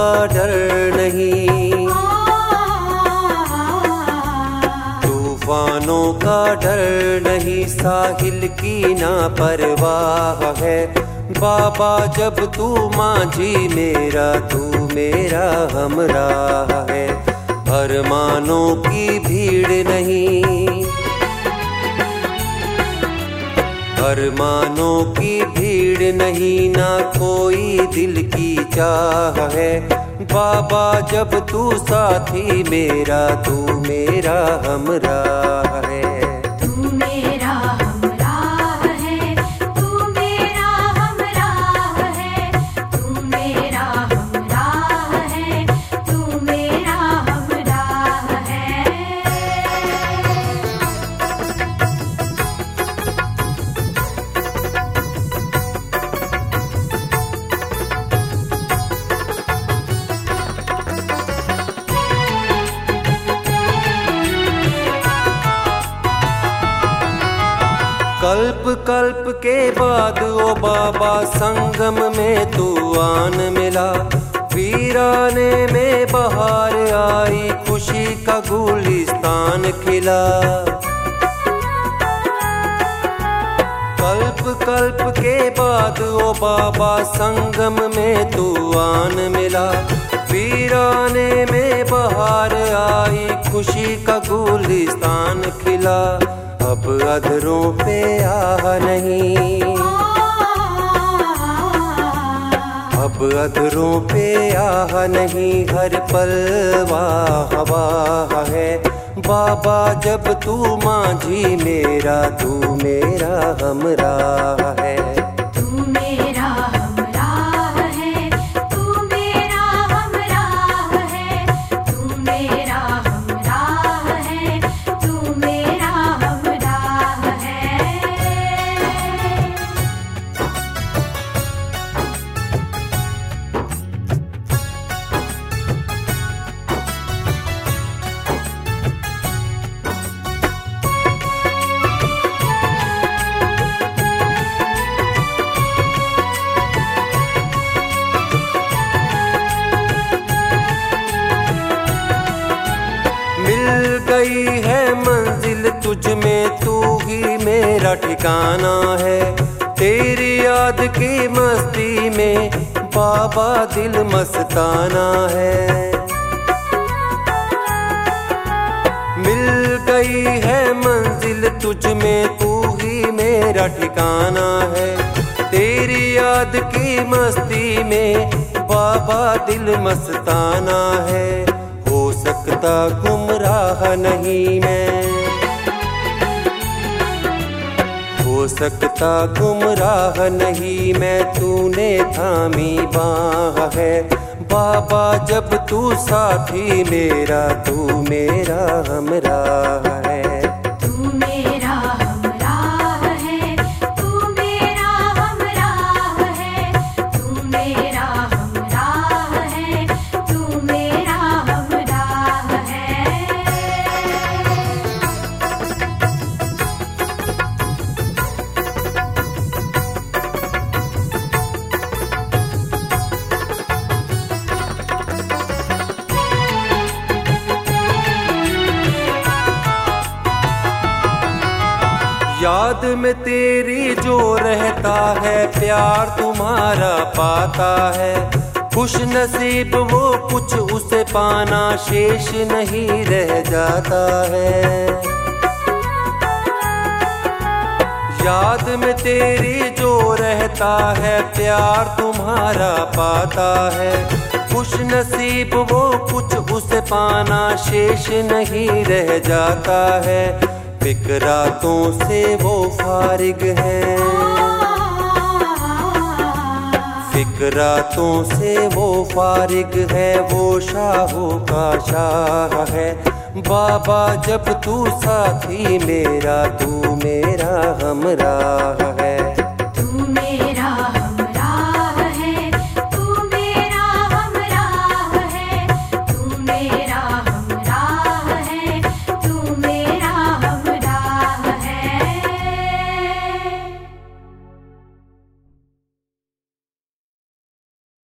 का डर नहीं, तूफानों का डर नहीं, साहिल की ना परवाह है। बाबा जब तू मांझी मेरा, तू मेरा हमराह है। अरमानों की भीड़ नहीं, अरमानों की भीड़ नहीं, ना कोई दिल की चाह है। बाबा जब तू साथी मेरा, तू मेरा हमराह है। कल्प कल्प के बाद ओ बाबा संगम में तू आन मिला। वीराने में बहार आई, खुशी का गुलिस्तान खिला। कल्प कल्प के बाद ओ बाबा संगम में तू आन मिला। वीराने में बहार आई, खुशी का गुलिस्तान खिला। अब अधरों पे आह नहीं, अब अधरों पे आह नहीं, हर पल वाह वाह है। बाबा जब तू मांझी मेरा, तू मेरा हमराह है। गई है मंजिल तुझ में, तू ही मेरा ठिकाना है। तेरी याद की मस्ती में बाबा दिल मस्ताना है। मिल गई है मंजिल तुझ में, तू ही मेरा ठिकाना है। तेरी याद की मस्ती में बाबा दिल मस्ताना है। हो सकता गुमराह नहीं मैं, हो सकता गुमराह नहीं मैं, तूने थामी बाह है। बाबा जब तू साथी मेरा, तू मेरा हमराह है। याद में तेरी जो रहता है, प्यार तुम्हारा पाता है। खुश नसीब वो कुछ उसे पाना, शेष नहीं रह जाता है। याद में तेरी जो रहता है, प्यार तुम्हारा पाता है। खुश नसीब वो कुछ उसे पाना, शेष नहीं रह जाता है। फिक्रातों से वो फारिग है, फिक्रातों से वो फारिग है। वो शाहों का शाह है। बाबा जब तू साथी मेरा, तू मेरा हमराह है।